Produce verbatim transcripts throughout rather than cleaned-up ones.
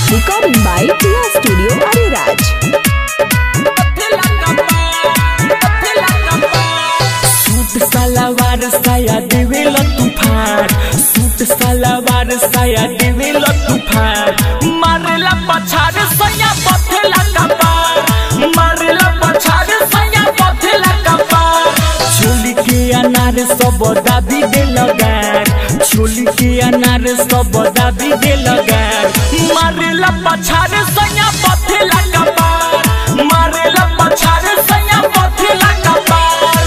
Recording by Tia Studio Ariraj. Suit salwar साया देवेला तूफान, सूट सलवार साया देवेला तूफान, मारेला पछाड़ सैया पथेला कपार, मारेला पछाड़ सैया पथेला कपार। चोली के अनार सब दाबी दे लगार, चोली के अनार सब दाबी दे लगार, मारेला पछाड़ सैया पथेला कपार, मारेला पछाड़ सैया पथेला कपार।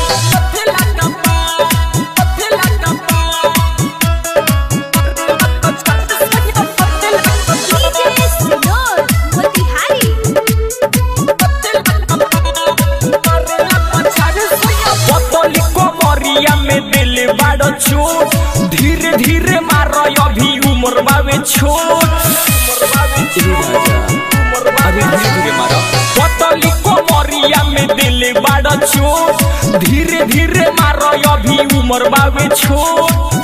में दिल बड़ो छोट, धीरे धीरे मारो अभी उम्र बावे छोट, अभी धीरे धीरे मारो। पतली कोमरिया में दिल बड़ो छोट, धीरे धीरे मारो अभी उम्र बावे छोट।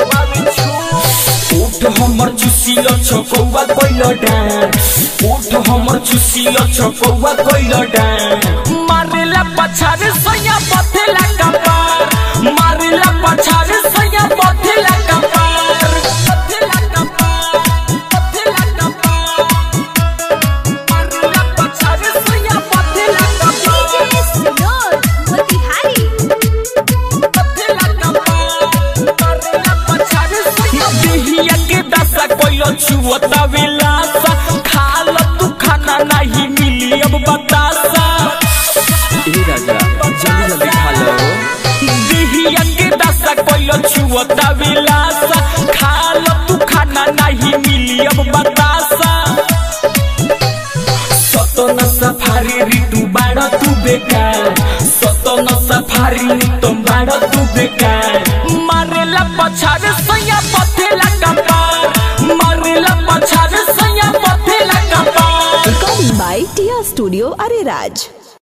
उठ हमर चुसीलो छकौवा कोइलो डान, उठ हमर चुसीलो छकौवा कोइलो डान, मारेला पछाड़ सैया पथेला कपार, मारेला पछाड़ सैया पथेला कपार, पथेला कपार, पथेला कपार, मारेला पछाड़ सैया पथेला कपार, पथेला कपार, मारेला पछाड़ सैया। देहिया के दशा कोइलो छुअता विलासा, खाल तू खाना नहीं मिली अब बतासा। ए राजा जल्दी जल्दी खा लो। देहिया के दशा कोइलो छुअता विलासा, खाल तू खाना नहीं मिली अब बतासा। सतन सफारी ऋतु बाड़ा तू बेकार, सतन सफारी ऋतु बाड़ा तू बेकार, मारेला पछाड़ सैया पथेला कपार, मारेला पछाड़ सैया पथेला कपार। Recording by Tia Studio Ariraj.